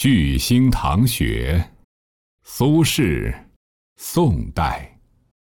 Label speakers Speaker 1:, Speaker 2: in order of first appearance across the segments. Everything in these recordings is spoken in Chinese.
Speaker 1: 巨星唐雪，苏轼，宋代。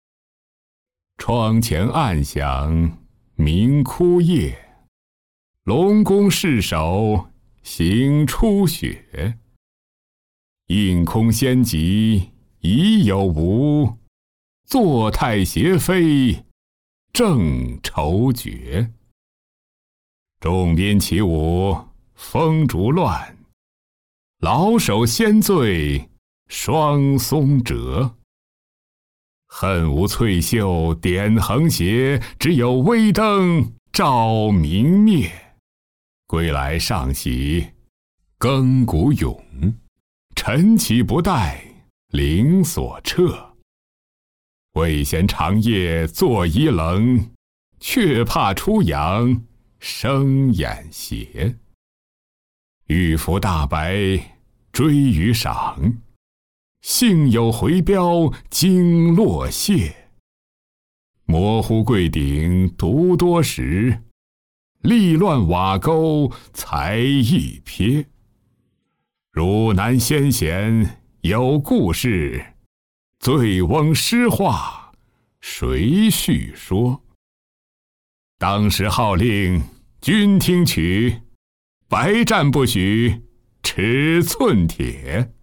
Speaker 1: 窗前暗响明枯叶，龙宫侍守行初雪。映空仙极已有无，坐太斜飞正愁绝。众宾起舞风烛乱，老手先醉双松折。恨无翠袖点横斜，只有微灯照明灭。归来尚喜更鼓咏，晨起不待铃所掣。未嫌长夜坐疑冷，却怕初阳生眼斜。玉服大白追鱼赏，幸有回标惊落谢。模糊柜顶独多时，力乱瓦钩才一瞥。汝南先贤有故事，醉翁诗话谁续说？当时号令君听取，白战不许尺寸铁。